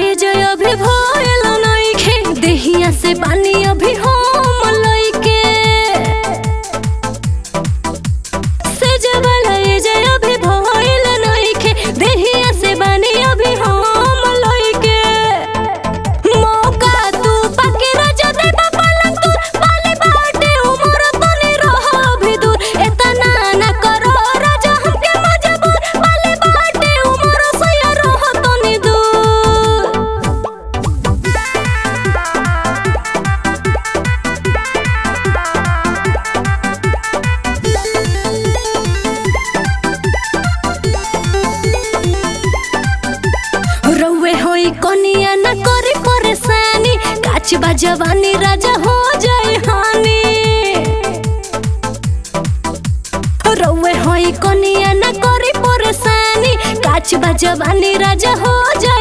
एज अभी भइल नइखे देहिया से पानी अभी हम लइके सेज वाला एज अभी भइल नइखे देहिया से पानी अभी हम लइके मौका तू पाके राजा देबा पलंग तू पाले बाटे उमर तनी रह भी दूर एतना ना करो राजा हमके मजबूर पाले बाटे उमर सया रह तनी दूर रउए होई कनिया ना करे परेशानी काच बा जवानी राजा हो जाए हानि रउए होई कनिया ना करे परेशानी काच बा जवानी राजा हो जाए